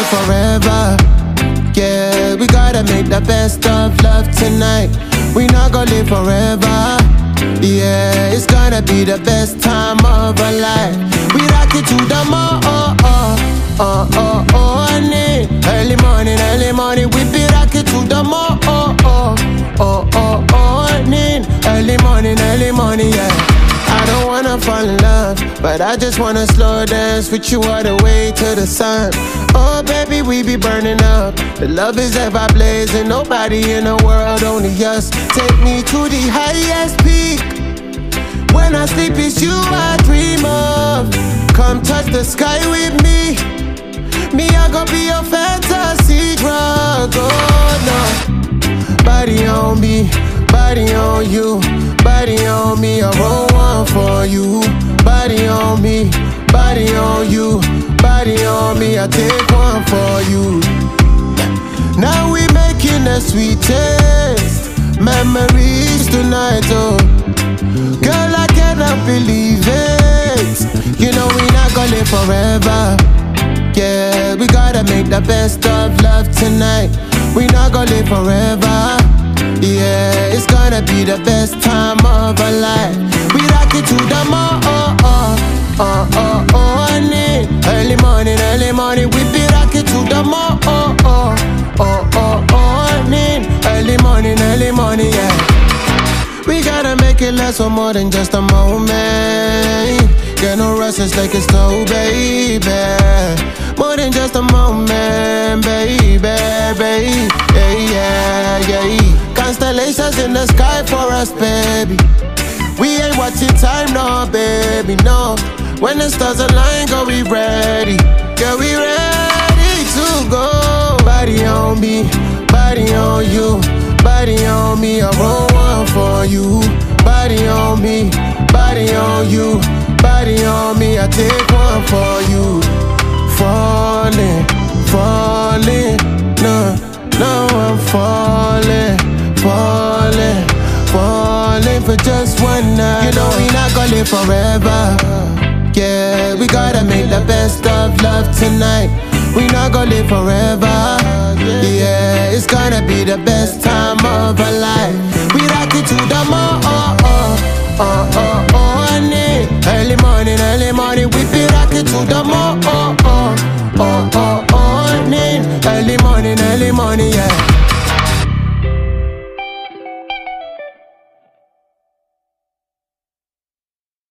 live forever. Yeah, we gotta make the best of love tonight. We not gonna live forever. Yeah, it's gonna be the best time of our life. We rock it to the morning. Early morning, we be rock it to the morning. Early morning, yeah. I don't wanna fall in love, but I just wanna slow dance with you all the way to the sun. Oh baby, we be burning up. The love is ever blazing. Nobody in the world, only us. Take me to the highest peak. When I sleep, it's you I dream of. Come touch the sky with me. Me, I gon' be your fantasy drug. Oh no. Body on me, body on you. Body on me, I roll one for you. Body on me, body on you. Body on me, I take one for you. Now we making the sweetest memories tonight, oh. Girl, I cannot believe it. You know we not gonna live forever. Yeah, we gotta make the best of love tonight. We not gonna live forever. Yeah, it's gonna be the best time of our life. We rock it to the morning. Early morning, we be rock it to the morning. Early morning, yeah. We gotta make it last for more than just a moment. Get no rest, it's like it's slow, baby. More than just a moment, baby. Yeah. Constellations in the sky for us, baby. We ain't watching time, no, baby, no. When the stars align, go, we ready. Girl, we ready to go. Body on me, body on you. Body on me, I roll one for you. Body on me, body on you. Body on me, I take one for you. Falling, no, I'm falling for just one night. You know we not gonna live forever. Yeah, we gotta make the best of love tonight. We not gonna live forever. Yeah, it's gonna be the best time of our life. We rock it to the morning. Early morning, we be rock it to the morning. Early morning, yeah.